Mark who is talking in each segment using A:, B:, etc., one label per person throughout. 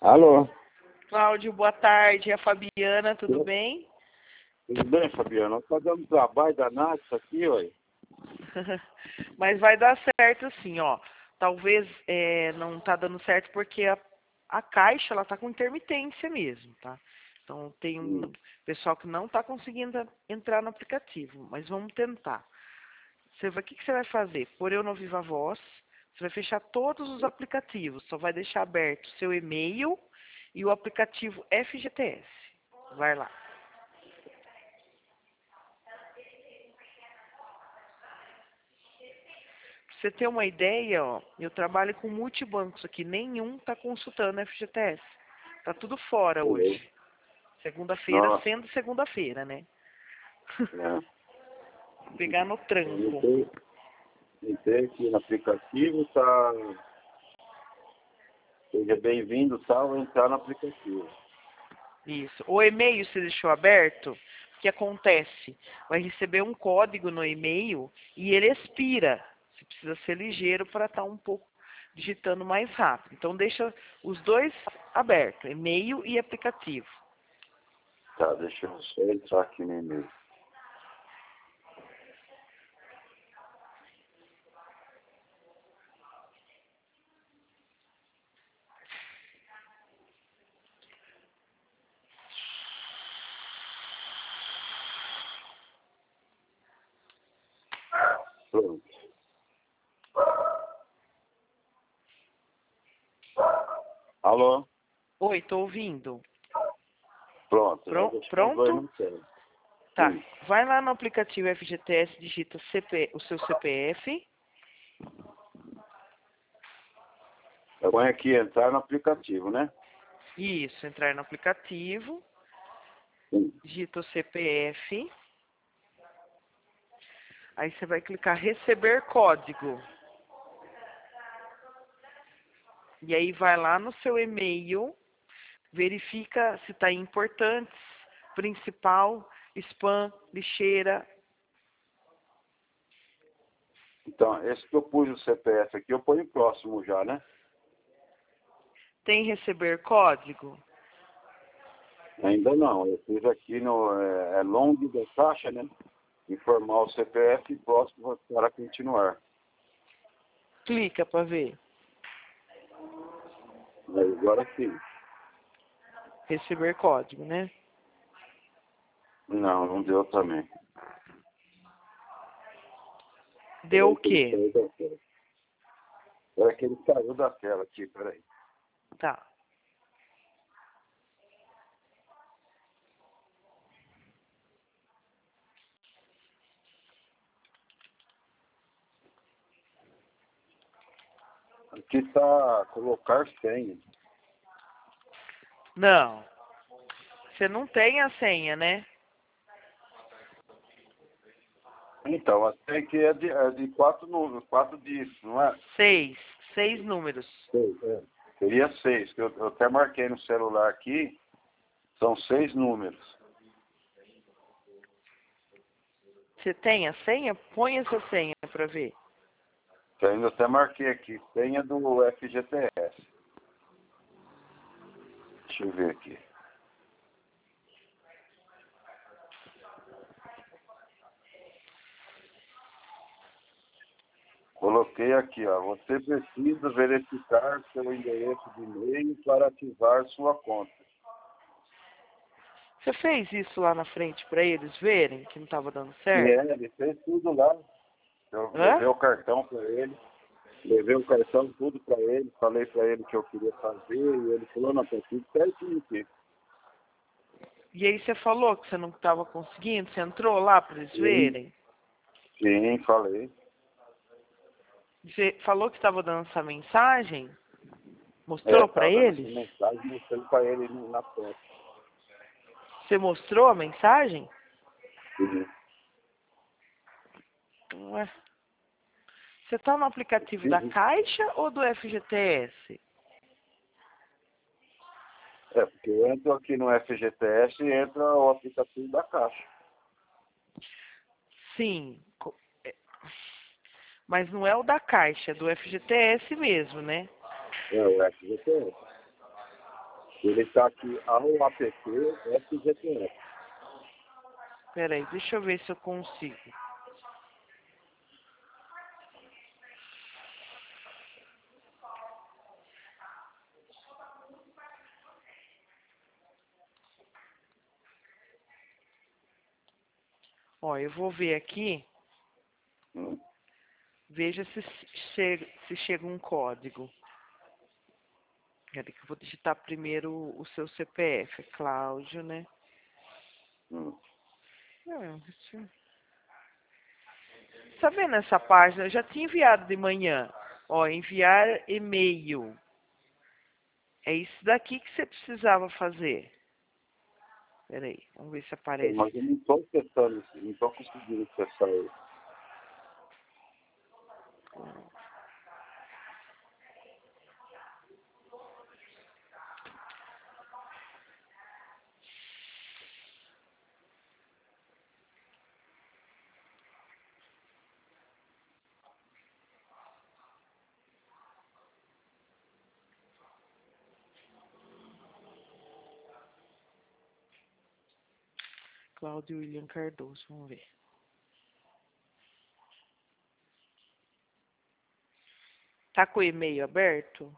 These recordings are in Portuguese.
A: Alô?
B: Cláudio, boa tarde. É a Fabiana, tudo bem?
A: Tudo bem, Fabiana? Nós tá dando trabalho danado isso aqui, ué.
B: Mas vai dar certo sim, ó. Talvez não tá dando certo porque a caixa ela tá com intermitência mesmo, tá? Então tem um pessoal que não tá conseguindo entrar no aplicativo, mas vamos tentar. O que você vai fazer? Por eu no Viva Voz, você vai fechar todos os aplicativos, só vai deixar aberto o seu e-mail e o aplicativo FGTS. Vai lá. Pra você ter uma ideia, ó, eu trabalho com multibancos aqui, nenhum está consultando FGTS. Tá tudo fora hoje. Segunda-feira
A: Nossa,
B: sendo segunda-feira, né?
A: né?
B: Vou pegar no tranco.
A: Entrei aqui no aplicativo, tá... Seja bem-vindo, tal, vou entrar no aplicativo.
B: Isso. O e-mail você deixou aberto? O que acontece? Vai receber um código no e-mail e ele expira. Você precisa ser ligeiro para estar um pouco digitando mais rápido. Então deixa os dois abertos, e-mail e aplicativo.
A: Tá, deixa eu só entrar aqui no e-mail. Pronto. Alô?
B: Oi, tô ouvindo.
A: Pronto.
B: Pronto? Tá.
A: Sim.
B: Vai lá no aplicativo FGTS, digita o seu CPF.
A: Eu ponho aqui entrar no aplicativo, né?
B: Isso, entrar no aplicativo.
A: Sim.
B: Digita o CPF. Aí você vai clicar receber código. E aí vai lá no seu e-mail, verifica se está em importantes, principal, spam, lixeira.
A: Então, esse que eu pus o CPF aqui, eu ponho próximo já, né?
B: Tem receber código?
A: Ainda não. Eu fiz aqui no long da caixa, né? Informar o CPF e próximo para continuar.
B: Clica para ver.
A: Mas agora sim.
B: Receber código, né?
A: Não, não deu também.
B: Deu o quê?
A: Era que ele saiu da tela aqui, peraí.
B: Tá.
A: Aqui está colocar senha.
B: Não. Você não tem a senha, né?
A: Então, a senha aqui é de 4 números, 4 dígitos, não é?
B: 6. 6 números.
A: 6, é. Seria 6, que eu até marquei no celular aqui. São 6 números.
B: Você tem a senha? Põe essa senha para ver.
A: Que ainda até marquei aqui. Senha do FGTS. Deixa eu ver aqui. Coloquei aqui, ó. Você precisa verificar seu endereço de e-mail para ativar sua conta.
B: Você fez isso lá na frente para eles verem que não estava dando
A: E
B: certo?
A: ele fez tudo lá. Eu
B: Hã?
A: levei o cartão para ele. Levei o cartão tudo para ele. Falei para ele que eu queria fazer. E ele falou, não, tá tudo certinho aqui.
B: E aí você falou que você não estava conseguindo? Você entrou lá para eles
A: Sim,
B: verem?
A: sim, falei.
B: Você falou que estava dando essa mensagem? Mostrou para
A: Tava dando essa
B: eles?
A: mensagem, mostrando para ele na foto.
B: Você mostrou a mensagem?
A: Sim.
B: Ué. Você está no aplicativo da Caixa ou do FGTS?
A: Porque eu entro aqui no FGTS e entra o aplicativo da Caixa.
B: Sim. Mas não é o da Caixa, é do FGTS mesmo, né?
A: É o FGTS. Ele está aqui ao app SGPF.
B: Peraí, deixa eu ver se eu consigo. Ó, eu vou ver aqui. Veja se chega um código. Peraí que eu vou digitar primeiro o seu CPF. É Cláudio, né? Tá vendo essa página? Eu já tinha enviado de manhã. Ó, enviar e-mail. É isso daqui que você precisava fazer. Peraí, vamos ver se aparece.
A: Mas eu não estou acessando, não estou conseguindo acessar ele.
B: Cláudio William Cardoso, vamos ver. Tá com o e-mail aberto?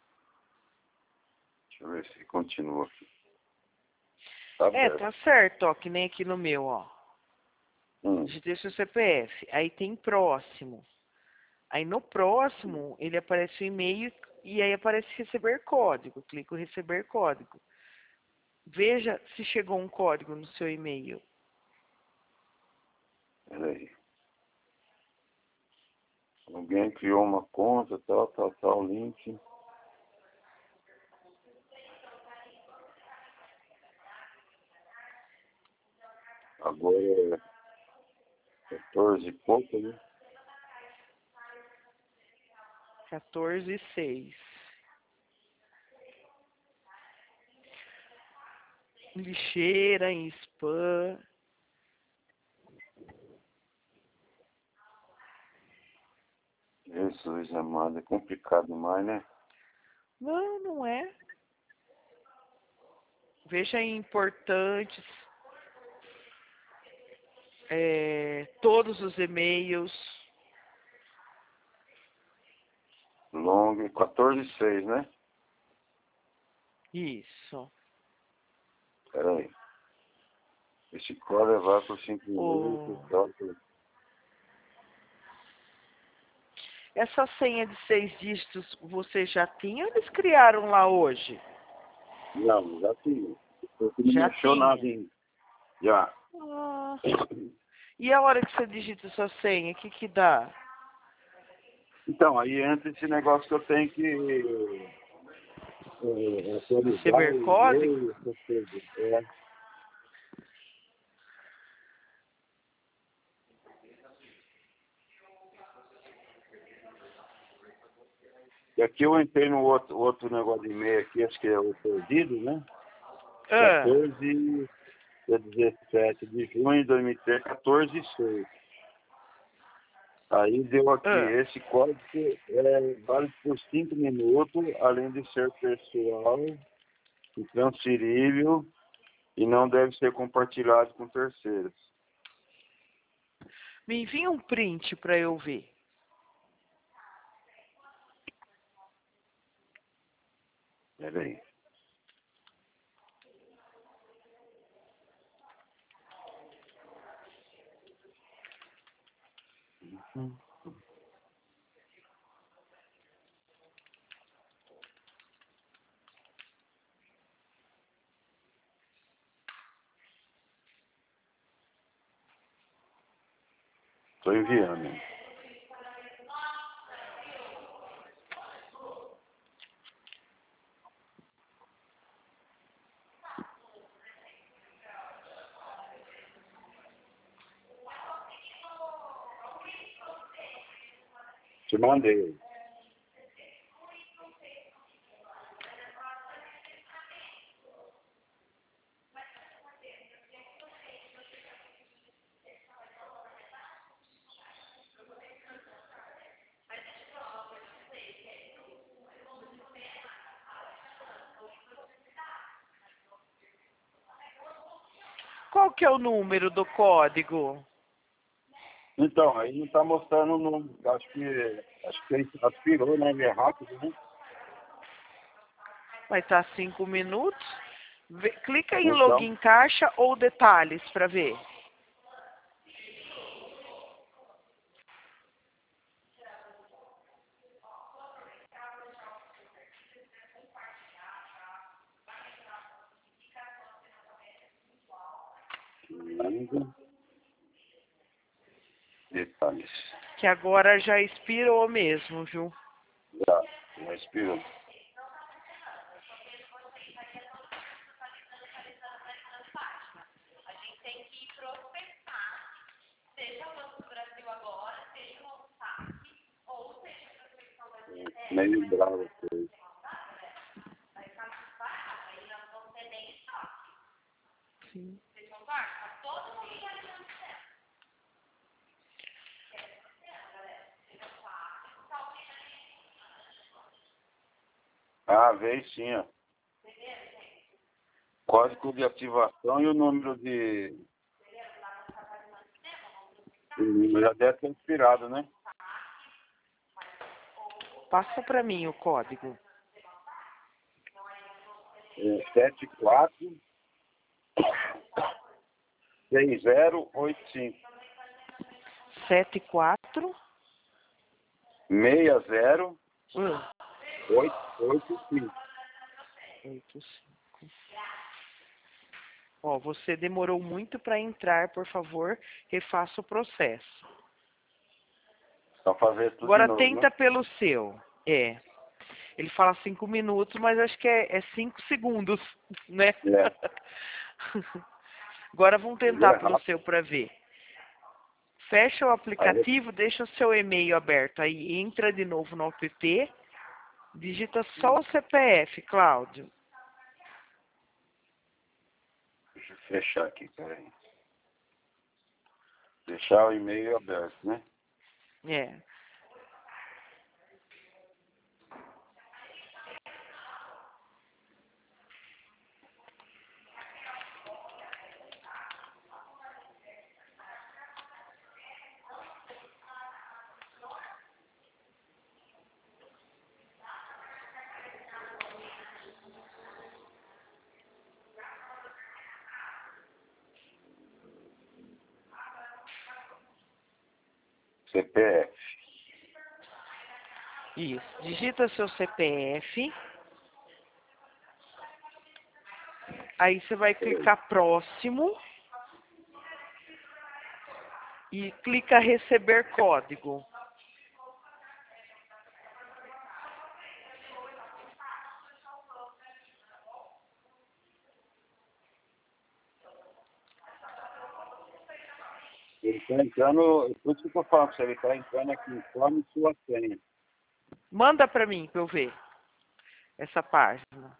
A: Deixa eu ver se continua aqui. Tá aberto.
B: Tá certo, ó, que nem aqui no meu, ó. Digitei seu CPF. Aí tem próximo. Aí no próximo, ele aparece o e-mail e aí aparece receber código. Clico em receber código. Veja se chegou um código no seu e-mail.
A: Peraí. Alguém criou uma conta, tal, link. Agora é 14 e pouco, né?
B: 14:06. Lixeira, em spam.
A: Jesus amado, é complicado demais, né?
B: Não, não é. Veja em importantes. Todos os e-mails.
A: Long 14,6, né?
B: Isso.
A: Peraí. Esse código levar por 5 minutos.
B: Essa senha de 6 dígitos você já tinha ou eles criaram lá hoje?
A: Não, já tinha. Porque não
B: Já
A: mexeu
B: tinha.
A: nada em... Já.
B: Ah. E a hora que você digita sua senha, o que dá?
A: Então, aí entra esse negócio que eu tenho que atualizar
B: Receber
A: o
B: código?
A: e-mail, essas coisas. É. E aqui eu entrei no outro negócio de e-mail aqui, acho que é o perdido, né? 14 a 17 de junho de 2003, 14,6. Aí deu aqui, esse código é válido por 5 minutos, além de ser pessoal e transferível e não deve ser compartilhado com terceiros.
B: Me envia um print para eu ver.
A: Peraí. Estou enviando. Te mandei.
B: Qual que é o número do código?
A: Então, aí não está mostrando o número. Acho que ele aspirou, né? Ele é rápido, né?
B: Vai estar 5 minutos. Clica em
A: Então,
B: login caixa ou detalhes para ver.
A: detalhes.
B: Que agora já expirou mesmo, viu?
A: Já expirou. Meio bravo.
B: Sim.
A: Ah, veio sim, ó. Código de ativação e o número de... O número já deve ter expirado, né?
B: Passa para mim o código.
A: 74 6085
B: 74
A: 60
B: hum,
A: 885.
B: 85. Ó, você demorou muito para entrar, por favor, refaça o processo.
A: Só fazer tudo de
B: Agora
A: novo,
B: tenta
A: né?
B: pelo seu. É. Ele fala 5 minutos, mas acho que é 5 segundos, né?
A: É.
B: Agora vamos
A: É
B: tentar pelo
A: rápido.
B: seu para ver. Fecha o
A: Aí,
B: aplicativo, deixa o seu e-mail aberto. Aí entra de novo no app, digita só o CPF, Cláudio.
A: deixa eu fechar aqui, peraí. Deixar o e-mail aberto, né?
B: É.
A: CPF.
B: Isso. Digita seu CPF. Aí você vai clicar próximo. E clica receber código.
A: Ele está entrando, por isso que eu falo, ele está entrando aqui, informe sua senha.
B: Manda para mim para eu ver essa página.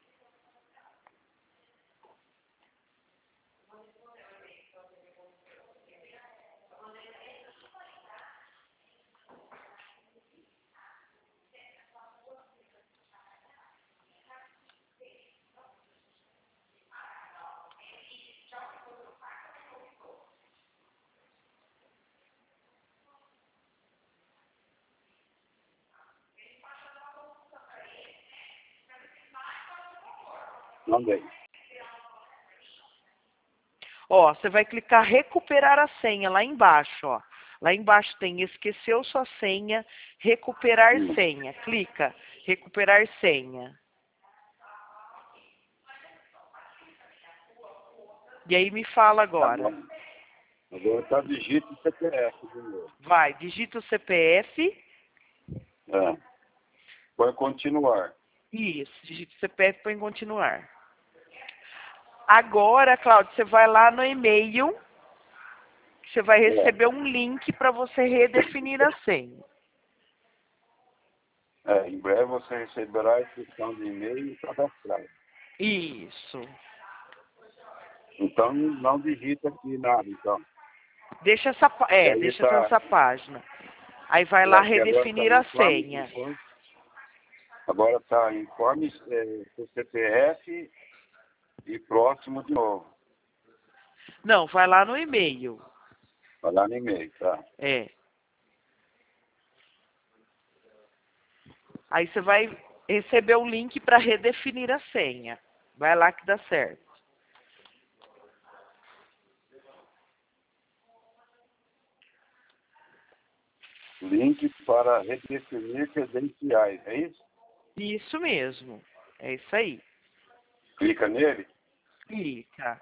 A: Mandei.
B: Ó, você vai clicar recuperar a senha lá embaixo, ó. Lá embaixo tem esqueceu sua senha, recuperar senha. Clica, recuperar senha. E aí me fala agora.
A: Agora está digita o CPF de novo.
B: Vai, digita o CPF.
A: É. Vai continuar.
B: Isso, digita o CPF para continuar. Agora, Cláudio, você vai lá no e-mail. Você vai receber um link para você redefinir a senha.
A: Em breve você receberá a instrução de e-mail e cadastrar.
B: Isso.
A: Então não digita aqui nada, então.
B: Deixa
A: Aí
B: deixa
A: tá,
B: essa página. Aí vai lá
A: aqui agora está
B: redefinir a senha.
A: agora está informe seu CPF e próximo de novo.
B: Não, vai lá no e-mail.
A: Vai lá no e-mail, tá?
B: É. Aí você vai receber um link para redefinir a senha. Vai lá que dá certo.
A: Link para redefinir credenciais, é isso?
B: Isso mesmo. É isso aí.
A: Clica nele.
B: Clica.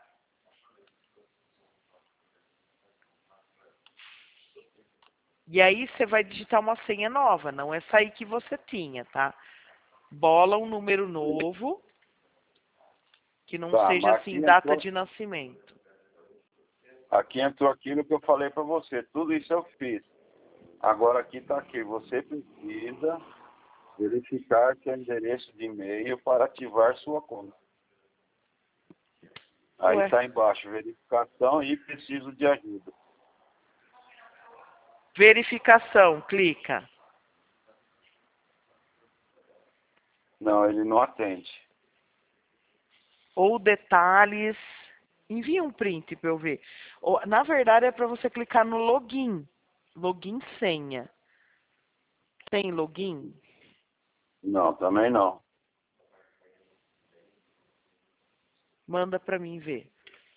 B: E aí você vai digitar uma senha nova, não essa aí que você tinha, tá? Bola um número novo, que não
A: Tá,
B: seja
A: mas
B: assim data de nascimento.
A: aqui entrou aquilo que eu falei para você. Tudo isso eu fiz. Agora aqui está aqui. Você precisa verificar seu endereço de e-mail para ativar sua conta. Aí
B: Ué,
A: está embaixo, verificação e preciso de ajuda.
B: verificação, clica.
A: Não, ele não atende.
B: Ou detalhes. Envia um print para eu ver. Na verdade é para você clicar no login. Login senha. Tem login?
A: Não, também não.
B: Manda para mim ver.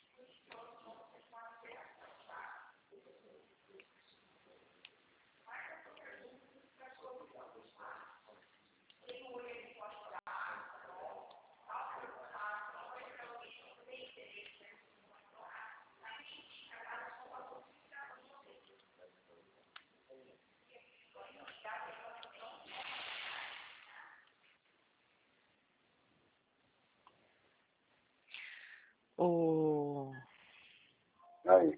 B: O
A: Aí.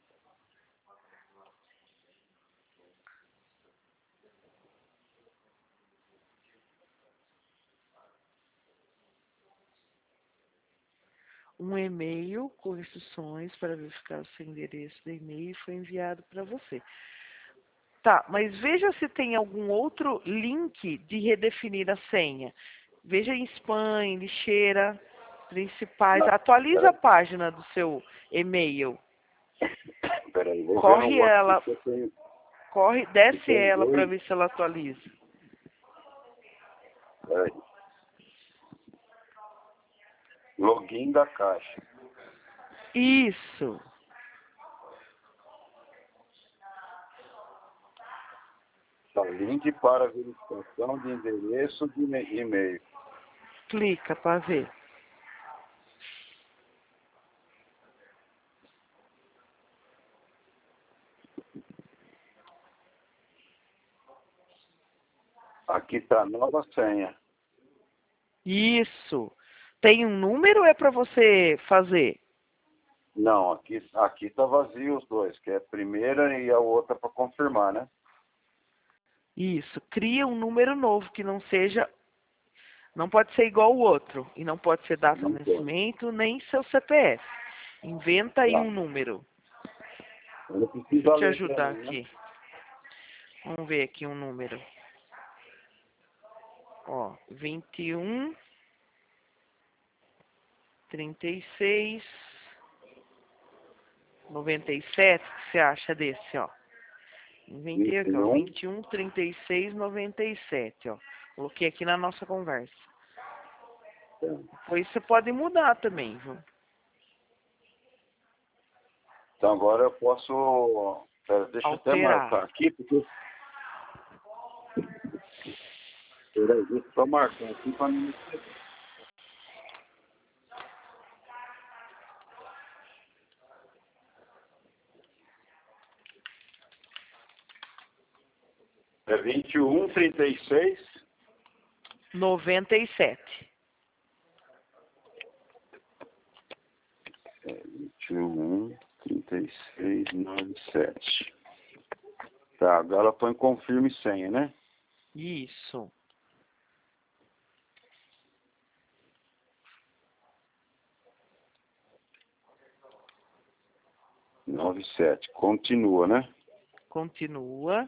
B: um e-mail com instruções para verificar o seu endereço do e-mail foi enviado para você. Tá, mas veja se tem algum outro link de redefinir a senha. Veja em spam, em lixeira, principais.
A: Não,
B: Atualiza a
A: peraí,
B: página do seu e-mail.
A: peraí. Vou ver no
B: Corre
A: outro
B: ela,
A: que eu tenho. Que
B: desce
A: tem
B: ela para
A: dois.
B: ver se ela atualiza.
A: Peraí. Login da Caixa.
B: Isso.
A: Tá, link para verificação de endereço de e-mail.
B: Clica para ver.
A: Aqui está nova senha.
B: Isso. Tem um número ou é para você fazer?
A: Não, aqui tá vazio os dois, que é a primeira e a outra para confirmar, né?
B: Isso. Cria um número novo que não seja. Não pode ser igual ao outro. E não pode ser data de
A: Não pode.
B: nascimento, nem seu CPF. Inventa aí
A: Tá.
B: um número.
A: Eu não
B: Deixa
A: preciso
B: eu
A: a
B: te
A: letra
B: ajudar
A: não, né?
B: aqui. Vamos ver aqui um número. Ó, 21, 36, 97. O que você acha desse, ó? Inventei aqui, ó.
A: 21.
B: 21, 36, 97, ó. Coloquei aqui na nossa conversa.
A: Tá.
B: Depois você pode mudar também, viu?
A: Então agora eu posso. Pera, deixa eu até
B: Alterar.
A: marcar aqui, porque. Peraí, deixa eu só marcar aqui para não me esquecer. É 21, 36.
B: 97.
A: É 21, 36, 97. Tá, agora põe confirme senha, né?
B: Isso.
A: Nove sete. Continua, né?
B: Continua.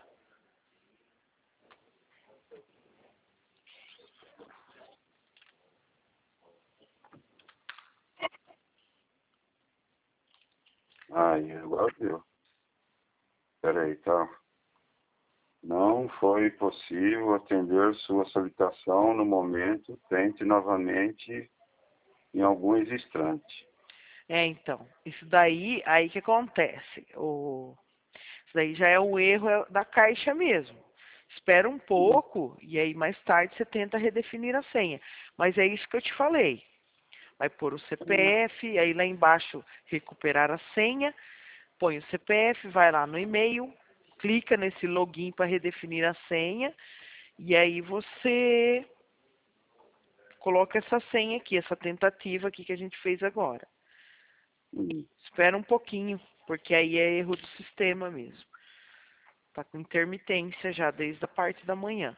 A: Aí, agora deu. Peraí, tá? Não foi possível atender sua solicitação no momento. Tente novamente em alguns instantes.
B: Então, isso daí, aí que acontece? Isso daí já é o erro da caixa mesmo. Espera um pouco e aí mais tarde você tenta redefinir a senha. Mas é isso que eu te falei. Vai pôr o CPF, aí lá embaixo recuperar a senha, põe o CPF, vai lá no e-mail, clica nesse login para redefinir a senha e aí você coloca essa senha aqui, essa tentativa aqui que a gente fez agora. Espera um pouquinho, porque aí é erro do sistema mesmo. Tá com intermitência já desde a parte da manhã.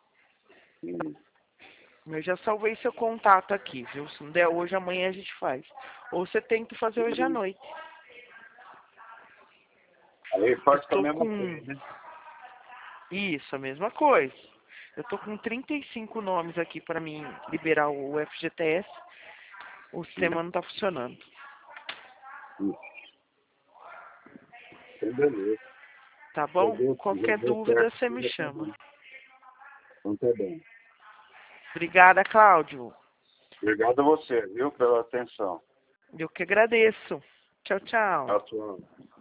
B: Eu já salvei seu contato aqui, viu? Se não der hoje, amanhã a gente faz. Ou você tenta fazer hoje à noite.
A: Aí faz com a
B: Estou
A: mesma
B: com...
A: coisa, né?
B: Isso, a mesma coisa. Eu tô com 35 nomes aqui para mim liberar o FGTS. O sistema não está funcionando.
A: Então, beleza.
B: Tá bom?
A: Já
B: Qualquer
A: deu
B: dúvida,
A: certo.
B: você me chama.
A: Então tá bem.
B: Obrigada, Cláudio.
A: Obrigado a você, viu, pela atenção.
B: Eu que agradeço. Tchau, tchau.
A: Atual.